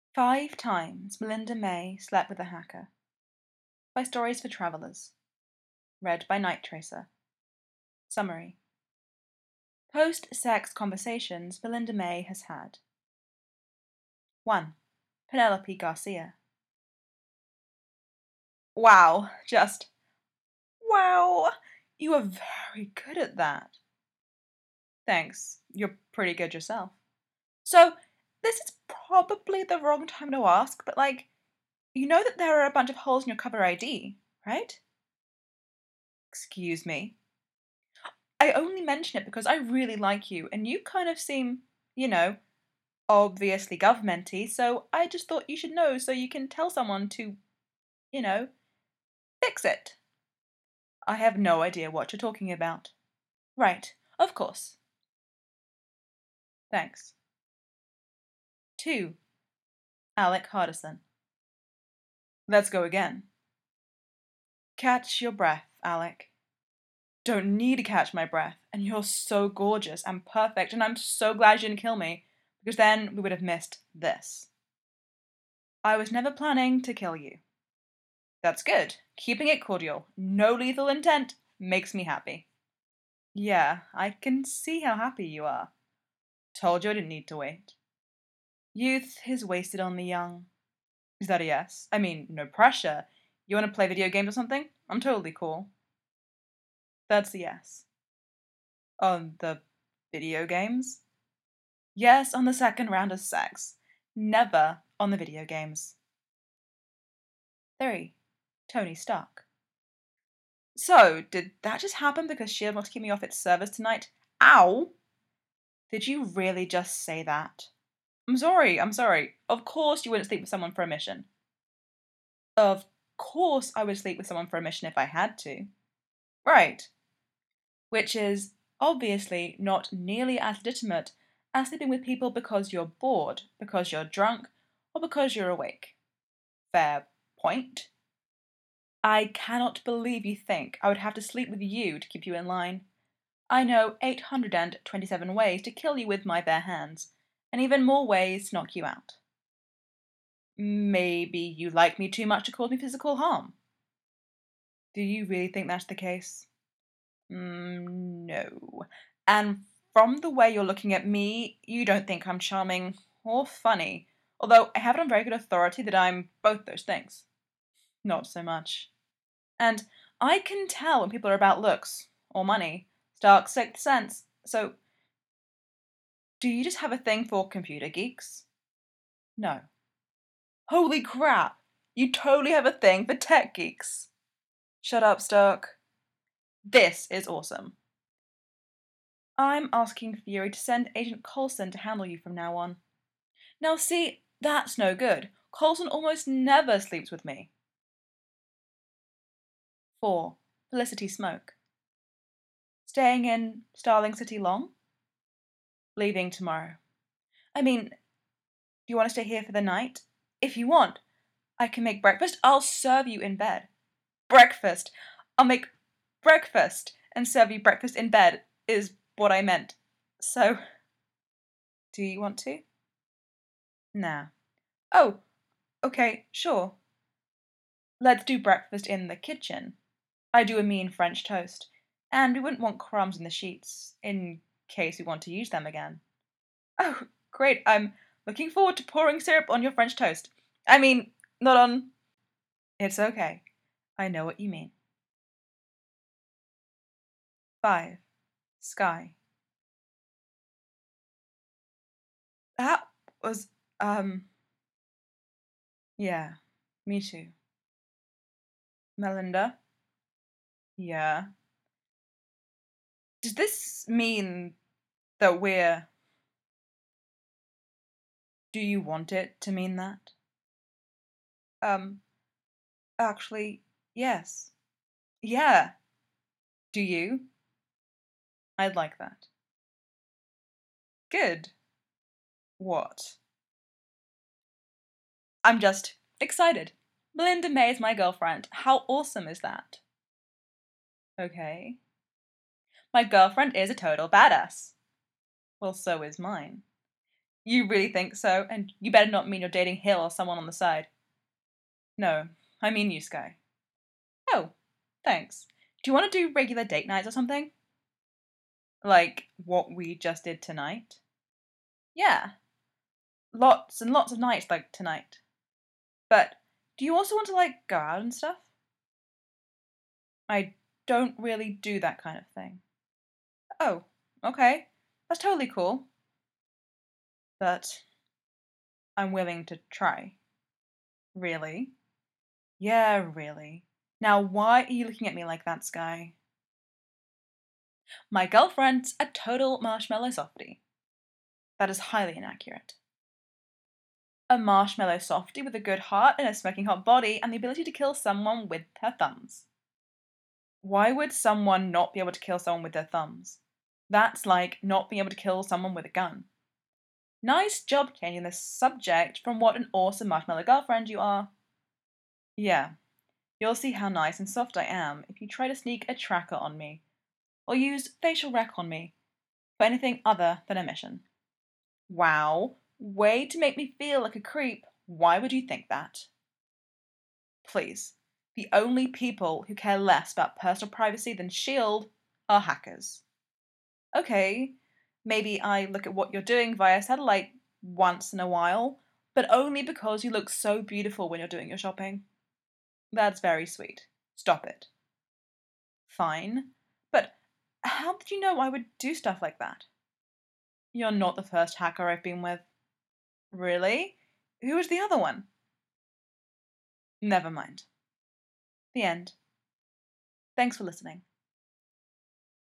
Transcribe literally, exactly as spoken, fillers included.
Five Times Melinda May Slept with a Hacker by Stories for Travelers. Read by Night Tracer. Summary. Post-sex conversations Melinda May has had. one. Penelope Garcia. Wow, just wow! You are very good at that. Thanks, you're pretty good yourself. So, this is probably the wrong time to ask, but like, you know that there are a bunch of holes in your cover I D, right? Excuse me? I only mention it because I really like you, and you kind of seem, you know, obviously governmenty, so I just thought you should know so you can tell someone to, you know, fix it. I have no idea what you're talking about. Right, of course. Thanks. two. Alec Hardison. Let's go again. Catch your breath, Alec. Don't need to catch my breath, and you're so gorgeous and perfect, and I'm so glad you didn't kill me, because then we would have missed this. I was never planning to kill you. That's good. Keeping it cordial. No lethal intent makes me happy. Yeah, I can see how happy you are. Told you I didn't need to wait. Youth is wasted on the young. Is that a yes? I mean, no pressure. You want to play video games or something? I'm totally cool. That's a yes. On the video games? Yes, on the second round of sex. Never on the video games. three. Tony Stark. So, did that just happen because Shield wants to keep me off its servers tonight? Ow! Did you really just say that? I'm sorry, I'm sorry. Of course you wouldn't sleep with someone for a mission. Of course I would sleep with someone for a mission if I had to. Right. Which is obviously not nearly as legitimate as sleeping with people because you're bored, because you're drunk, or because you're awake. Fair point. I cannot believe you think I would have to sleep with you to keep you in line. I know eight hundred twenty-seven ways to kill you with my bare hands, and even more ways to knock you out. Maybe you like me too much to cause me physical harm. Do you really think that's the case? Mm, no. And from the way you're looking at me, you don't think I'm charming or funny, although I have it on very good authority that I'm both those things. Not so much. And I can tell when people are about looks or money. Stark sixth sense. So, do you just have a thing for computer geeks? No. Holy crap! You totally have a thing for tech geeks. Shut up, Stark. This is awesome. I'm asking Fury to send Agent Coulson to handle you from now on. Now see, that's no good. Coulson almost never sleeps with me. four. Felicity Smoke. Staying in Starling City long? Leaving tomorrow. I mean, do you want to stay here for the night? If you want, I can make breakfast. I'll serve you in bed. Breakfast! I'll make breakfast and serve you breakfast in bed, is what I meant. So, do you want to? Nah. Oh, okay, sure. Let's do breakfast in the kitchen. I do a mean French toast, and we wouldn't want crumbs in the sheets, in case we want to use them again. Oh, great, I'm looking forward to pouring syrup on your French toast. I mean, not on... It's okay. I know what you mean. five. Sky. That was, um... yeah, me too. Melinda? Yeah. Does this mean that we're... Do you want it to mean that? Um, actually, yes. Yeah. Do you? I'd like that. Good. What? I'm just excited. Melinda May is my girlfriend. How awesome is that? Okay. My girlfriend is a total badass. Well, so is mine. You really think so? And you better not mean you're dating Hill or someone on the side. No, I mean you, Sky. Oh, thanks. Do you want to do regular date nights or something? Like what we just did tonight? Yeah, lots and lots of nights like tonight. But do you also want to, like, go out and stuff? I don't really do that kind of thing. Oh, okay. That's totally cool. But I'm willing to try. Really? Yeah, really. Now, why are you looking at me like that, Sky? My girlfriend's a total marshmallow softie. That is highly inaccurate. A marshmallow softie with a good heart and a smoking hot body and the ability to kill someone with her thumbs. Why would someone not be able to kill someone with their thumbs? That's like not being able to kill someone with a gun. Nice job changing the subject from what an awesome marshmallow girlfriend you are. Yeah, you'll see how nice and soft I am if you try to sneak a tracker on me, or use facial rec on me, for anything other than a mission. Wow, way to make me feel like a creep. Why would you think that? Please, the only people who care less about personal privacy than SHIELD are hackers. Okay, maybe I look at what you're doing via satellite once in a while, but only because you look so beautiful when you're doing your shopping. That's very sweet. Stop it. Fine, but how did you know I would do stuff like that? You're not the first hacker I've been with. Really? Who was the other one? Never mind. The end. Thanks for listening.